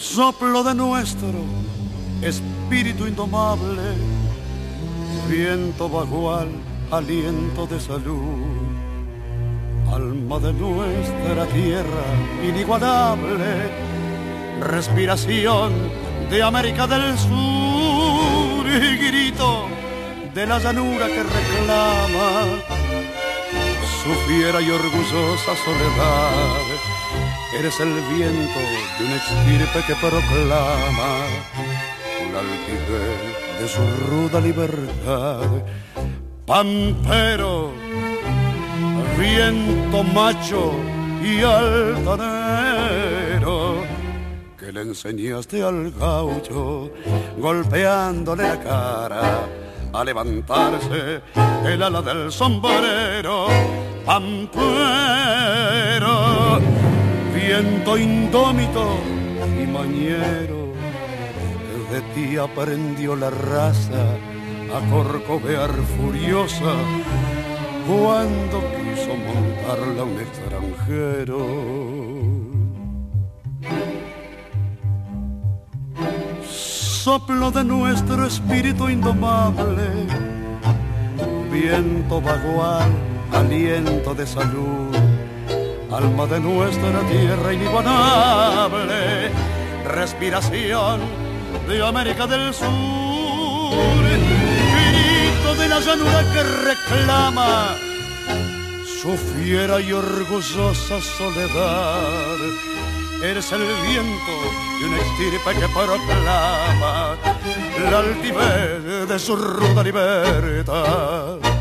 soplo de nuestro espíritu indomable, viento vagual, aliento de salud, alma de nuestra tierra inigualable, respiración de América del Sur y grito de la llanura que reclama su fiera y orgullosa soledad. Eres el viento de una estirpe que proclama la altivez de su ruda libertad. Pampero, viento macho y altanero, que le enseñaste al gaucho, golpeándole la cara, a levantarse el ala del sombrero. Pampero, viento indómito y mañero, de ti aprendió la raza a corcovear furiosa cuando quiso montarla un extranjero. Soplo de nuestro espíritu indomable, viento vagual, aliento de salud, alma de nuestra tierra inigualable, respiración de América del Sur, grito de la llanura que reclama su fiera y orgullosa soledad. Eres el viento de una estirpe que proclama la altivez de su ruda libertad.